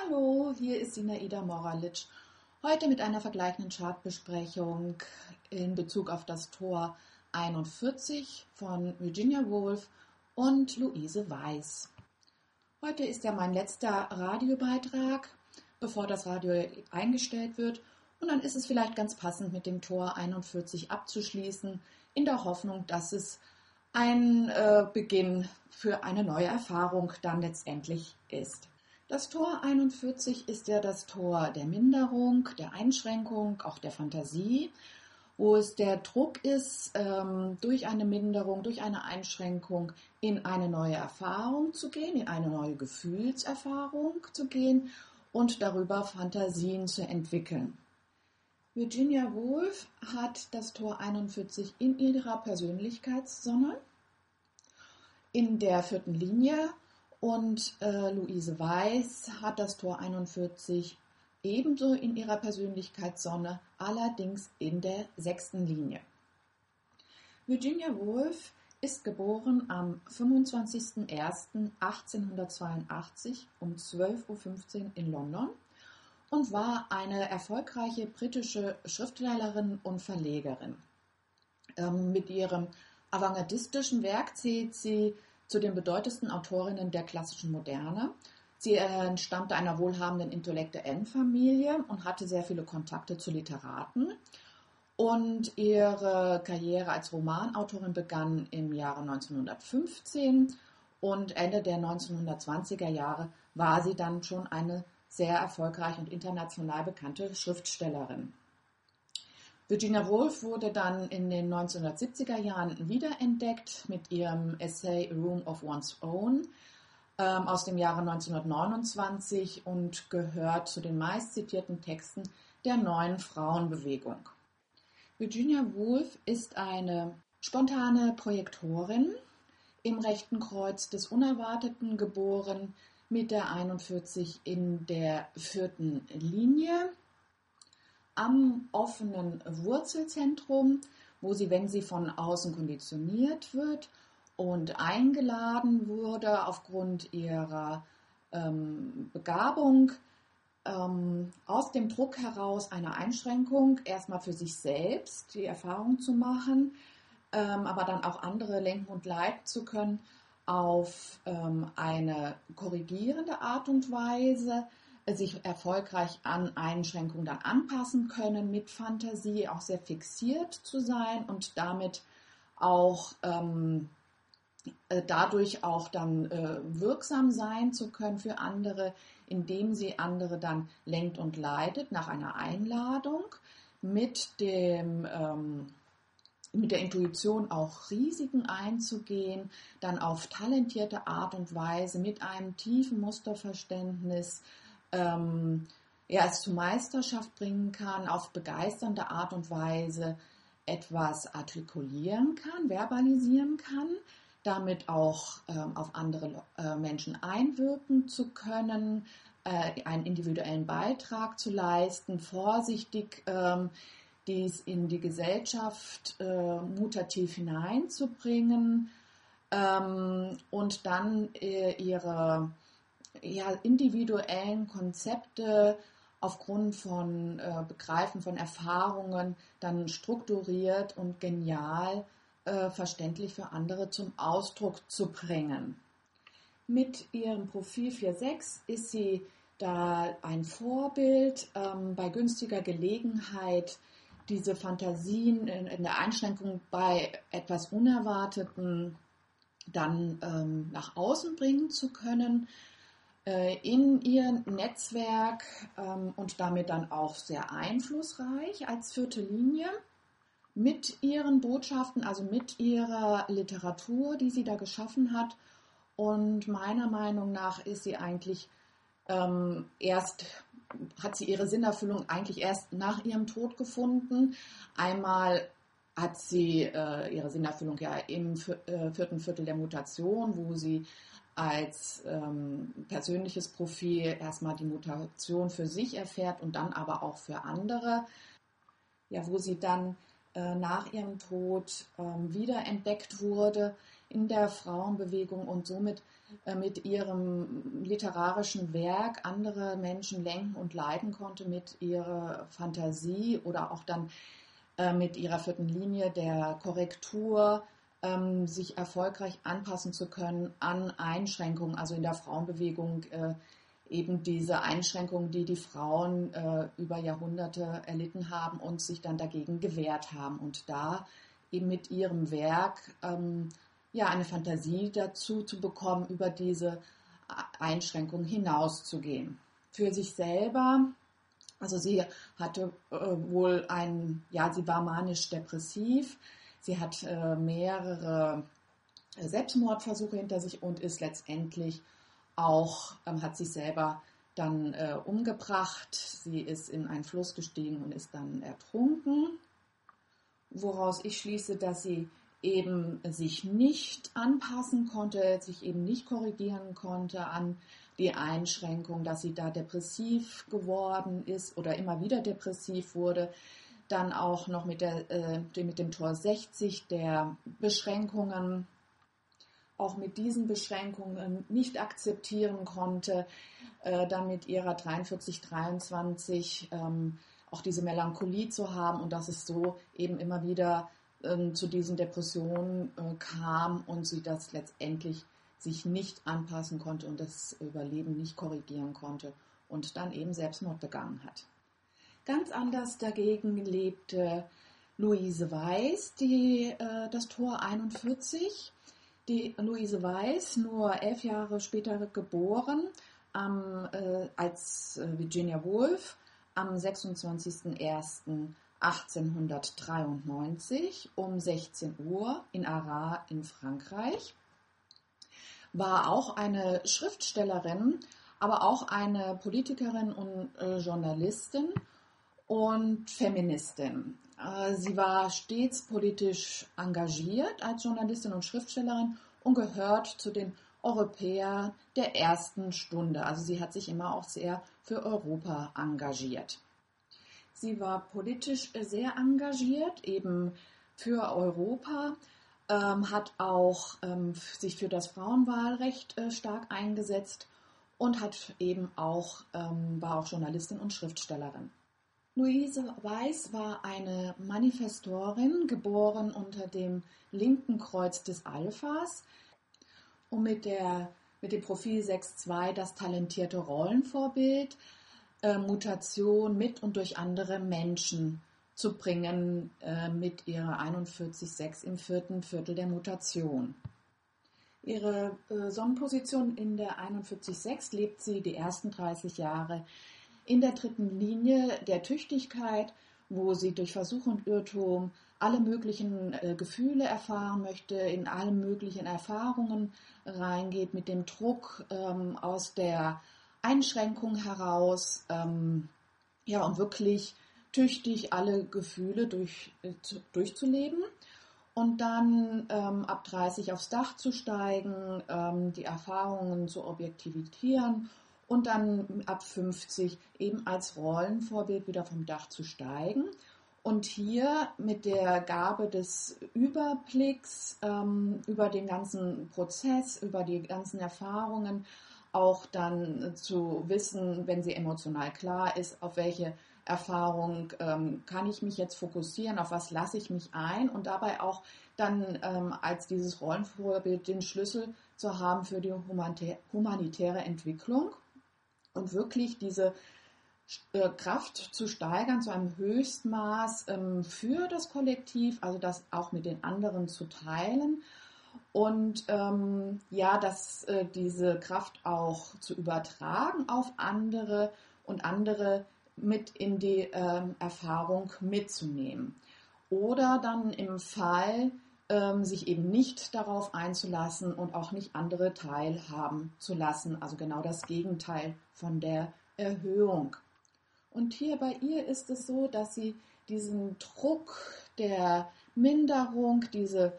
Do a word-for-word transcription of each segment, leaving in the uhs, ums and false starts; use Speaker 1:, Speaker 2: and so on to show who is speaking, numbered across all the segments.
Speaker 1: Hallo, hier ist Sinaida Moralic. Heute mit einer vergleichenden Chartbesprechung in Bezug auf das Tor einundvierzig von Virginia Woolf und Louise Weiss. Heute ist ja mein letzter Radiobeitrag, bevor das Radio eingestellt wird. Und dann ist es vielleicht ganz passend, mit dem Tor einundvierzig abzuschließen, in der Hoffnung, dass es ein äh, Beginn für eine neue Erfahrung dann letztendlich ist. Das Tor einundvierzig ist ja das Tor der Minderung, der Einschränkung, auch der Fantasie, wo es der Druck ist, ähm, durch eine Minderung, durch eine Einschränkung in eine neue Erfahrung zu gehen, in eine neue Gefühlserfahrung zu gehen und darüber Fantasien zu entwickeln. Virginia Woolf hat das Tor einundvierzig in ihrer Persönlichkeitssonne, in der vierten Linie, und äh, Louise Weiss hat das Tor einundvierzig ebenso in ihrer Persönlichkeitssonne, allerdings in der sechsten Linie. Virginia Woolf ist geboren am fünfundzwanzigsten ersten achtzehnhundertzweiundachtzig um zwölf Uhr fünfzehn in London und war eine erfolgreiche britische Schriftstellerin und Verlegerin. Ähm, mit ihrem avantgardistischen Werk zählt sie zu den bedeutendsten Autorinnen der klassischen Moderne. Sie entstammte einer wohlhabenden intellektuellen Familie und hatte sehr viele Kontakte zu Literaten. Und ihre Karriere als Romanautorin begann im Jahre neunzehnhundertfünfzehn und Ende der neunzehnhundertzwanziger Jahre war sie dann schon eine sehr erfolgreiche und international bekannte Schriftstellerin. Virginia Woolf wurde dann in den neunzehnhundertsiebziger Jahren wiederentdeckt mit ihrem Essay A Room of One's Own ähm, aus dem Jahre neunzehnhundertneunundzwanzig und gehört zu den meistzitierten Texten der neuen Frauenbewegung. Virginia Woolf ist eine spontane Projektorin, im rechten Kreuz des Unerwarteten geboren, mit der einundvierzig in der vierten Linie, am offenen Wurzelzentrum, wo sie, wenn sie von außen konditioniert wird und eingeladen wurde aufgrund ihrer ähm, Begabung, ähm, aus dem Druck heraus einer Einschränkung erstmal für sich selbst die Erfahrung zu machen, ähm, aber dann auch andere lenken und leiten zu können auf ähm, eine korrigierende Art und Weise, sich erfolgreich an Einschränkungen dann anpassen können, mit Fantasie auch sehr fixiert zu sein und damit auch ähm, äh, dadurch auch dann äh, wirksam sein zu können für andere, indem sie andere dann lenkt und leitet nach einer Einladung, mit dem ähm, mit der Intuition auch Risiken einzugehen, dann auf talentierte Art und Weise mit einem tiefen Musterverständnis ähm, ja, es zur Meisterschaft bringen kann, auf begeisternde Art und Weise etwas artikulieren kann, verbalisieren kann, damit auch ähm, auf andere äh, Menschen einwirken zu können, äh, einen individuellen Beitrag zu leisten, vorsichtig ähm, dies in die Gesellschaft äh, mutativ hineinzubringen ähm, und dann äh, ihre ja, individuellen Konzepte aufgrund von äh, Begreifen von Erfahrungen dann strukturiert und genial äh, verständlich für andere zum Ausdruck zu bringen. Mit ihrem Profil vier sechs ist sie da ein Vorbild, ähm, bei günstiger Gelegenheit diese Fantasien in, in der Einschränkung bei etwas Unerwarteten dann ähm, nach außen bringen zu können, in ihr Netzwerk ähm, und damit dann auch sehr einflussreich als vierte Linie mit ihren Botschaften, also mit ihrer Literatur, die sie da geschaffen hat. Und meiner Meinung nach ist sie eigentlich ähm, erst, hat sie ihre Sinnerfüllung eigentlich erst nach ihrem Tod gefunden. Einmal hat sie äh, ihre Sinnerfüllung ja im äh, vierten Viertel der Mutation, wo sie als ähm, persönliches Profil erstmal die Mutation für sich erfährt und dann aber auch für andere, ja, wo sie dann äh, nach ihrem Tod ähm, wiederentdeckt wurde in der Frauenbewegung und somit äh, mit ihrem literarischen Werk andere Menschen lenken und leiten konnte, mit ihrer Fantasie oder auch dann äh, mit ihrer vierten Linie der Korrektur, ähm, sich erfolgreich anpassen zu können an Einschränkungen, also in der Frauenbewegung äh, eben diese Einschränkungen, die die Frauen äh, über Jahrhunderte erlitten haben und sich dann dagegen gewehrt haben und da eben mit ihrem Werk ähm, ja eine Fantasie dazu zu bekommen, über diese Einschränkungen hinauszugehen. Für sich selber, also sie hatte äh, wohl ein, ja, sie war manisch-depressiv, sie hat äh, mehrere Selbstmordversuche hinter sich und ist letztendlich auch, ähm, hat sich selber dann äh, umgebracht. Sie ist in einen Fluss gestiegen und ist dann ertrunken, woraus ich schließe, dass sie eben sich nicht anpassen konnte, sich eben nicht korrigieren konnte an die Einschränkung, dass sie da depressiv geworden ist oder immer wieder depressiv wurde. Dann auch noch mit, der, äh, mit dem Tor sechzig der Beschränkungen, auch mit diesen Beschränkungen nicht akzeptieren konnte, äh, dann mit ihrer dreiundvierzig dreiundzwanzig ähm, auch diese Melancholie zu haben und dass es so eben immer wieder ähm, zu diesen Depressionen äh, kam und sie das letztendlich sich nicht anpassen konnte und das Überleben nicht korrigieren konnte und dann eben Selbstmord begangen hat. Ganz anders dagegen lebte Luise Weiss, die, äh, das Tor einundvierzig. Die Luise Weiss, nur elf Jahre später geboren, ähm, äh, als äh, Virginia Woolf, am sechsundzwanzigsten ersten achtzehnhundertdreiundneunzig um sechzehn Uhr in Arras in Frankreich, war auch eine Schriftstellerin, aber auch eine Politikerin und äh, Journalistin und Feministin. Sie war stets politisch engagiert als Journalistin und Schriftstellerin und gehört zu den Europäern der ersten Stunde. Also sie hat sich immer auch sehr für Europa engagiert. Sie war politisch sehr engagiert, eben für Europa, ähm, hat auch ähm, sich für das Frauenwahlrecht äh, stark eingesetzt und hat eben auch, ähm, war auch Journalistin und Schriftstellerin. Luise Weiss war eine Manifestorin, geboren unter dem linken Kreuz des Alphas und mit, der, mit dem Profil sechs zwei das talentierte Rollenvorbild, äh, Mutation mit und durch andere Menschen zu bringen, äh, mit ihrer einundvierzig sechs im vierten Viertel der Mutation. Ihre äh, Sonnenposition in der einundvierzig sechs lebt sie die ersten dreißig Jahre in der dritten Linie der Tüchtigkeit, wo sie durch Versuch und Irrtum alle möglichen äh, Gefühle erfahren möchte, in alle möglichen Erfahrungen reingeht, mit dem Druck ähm, aus der Einschränkung heraus, ähm, ja, und wirklich tüchtig alle Gefühle durch, äh, zu, durchzuleben. Und dann ähm, ab dreißig aufs Dach zu steigen, ähm, die Erfahrungen zu objektivieren und dann ab fünfzig eben als Rollenvorbild wieder vom Dach zu steigen. Und hier mit der Gabe des Überblicks ähm, über den ganzen Prozess, über die ganzen Erfahrungen, auch dann zu wissen, wenn sie emotional klar ist, auf welche Erfahrung ähm, kann ich mich jetzt fokussieren, auf was lasse ich mich ein und dabei auch dann ähm, als dieses Rollenvorbild den Schlüssel zu haben für die humanitäre Entwicklung. Und wirklich diese äh, Kraft zu steigern zu einem Höchstmaß ähm, für das Kollektiv, also das auch mit den anderen zu teilen und ähm, ja, dass äh, diese Kraft auch zu übertragen auf andere und andere mit in die ähm, Erfahrung mitzunehmen. Oder dann im Fall ähm, sich eben nicht darauf einzulassen und auch nicht andere teilhaben zu lassen. Also genau das Gegenteil von der Erhöhung. Und hier bei ihr ist es so, dass sie diesen Druck der Minderung, diese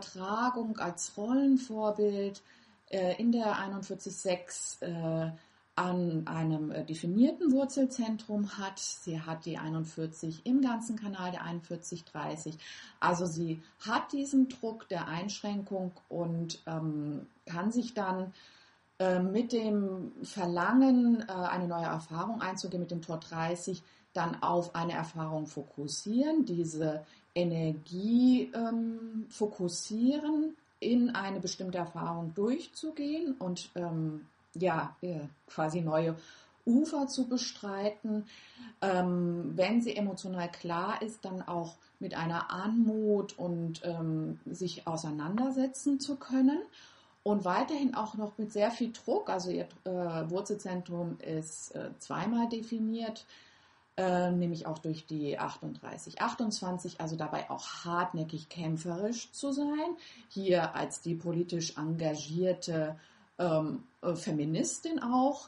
Speaker 1: Übertragung als Rollenvorbild äh, in der einundvierzig sechs äh, an einem definierten Wurzelzentrum hat. Sie hat die einundvierzig im ganzen Kanal der einundvierzig dreißig. Also sie hat diesen Druck der Einschränkung und ähm, kann sich dann äh, mit dem Verlangen, äh, eine neue Erfahrung einzugehen, mit dem Tor dreißig, dann auf eine Erfahrung fokussieren, diese Energie ähm, fokussieren, in eine bestimmte Erfahrung durchzugehen und ähm, ja, quasi neue Ufer zu bestreiten. Ähm, wenn sie emotional klar ist, dann auch mit einer Anmut und ähm, sich auseinandersetzen zu können. Und weiterhin auch noch mit sehr viel Druck, also ihr äh, Wurzelzentrum ist äh, zweimal definiert, äh, nämlich auch durch die achtunddreißig, achtundzwanzig, also dabei auch hartnäckig kämpferisch zu sein. Hier als die politisch engagierte ähm, äh, Feministin auch,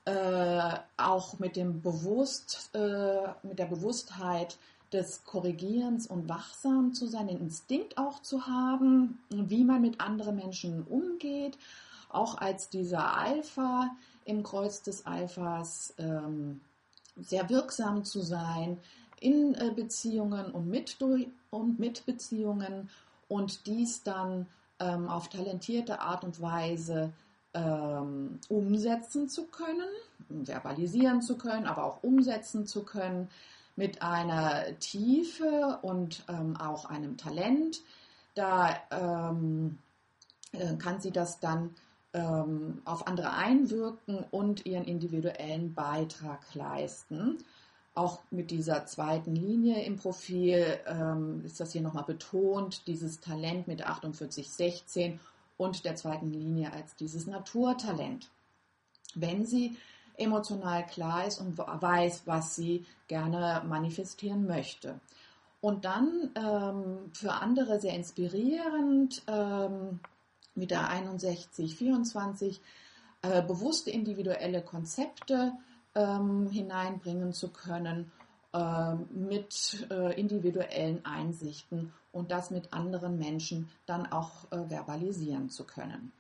Speaker 1: äh, auch mit dem Bewusst, äh, mit der Bewusstheit des Korrigierens und wachsam zu sein, den Instinkt auch zu haben, wie man mit anderen Menschen umgeht, auch als dieser Alpha im Kreuz des Alphas ähm, sehr wirksam zu sein in äh, Beziehungen und mit, und mit Beziehungen und dies dann ähm, auf talentierte Art und Weise ähm, umsetzen zu können, verbalisieren zu können, aber auch umsetzen zu können mit einer Tiefe und ähm, auch einem Talent. Da ähm, äh, kann sie das dann ähm, auf andere einwirken und ihren individuellen Beitrag leisten. Auch mit dieser zweiten Linie im Profil ähm, ist das hier nochmal betont, dieses Talent mit achtundvierzig sechzehn und der zweiten Linie als dieses Naturtalent. Wenn sie emotional klar ist und weiß, was sie gerne manifestieren möchte. Und dann ähm, für andere sehr inspirierend ähm, mit der einundsechzig vierundzwanzig äh, bewusste individuelle Konzepte ähm, hineinbringen zu können äh, mit äh, individuellen Einsichten und das mit anderen Menschen dann auch äh, verbalisieren zu können.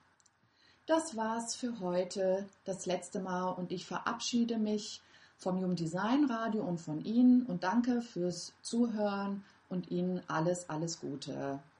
Speaker 1: Das war's für heute, das letzte Mal, und ich verabschiede mich vom Human Design Radio und von Ihnen und danke fürs Zuhören und Ihnen alles, alles Gute.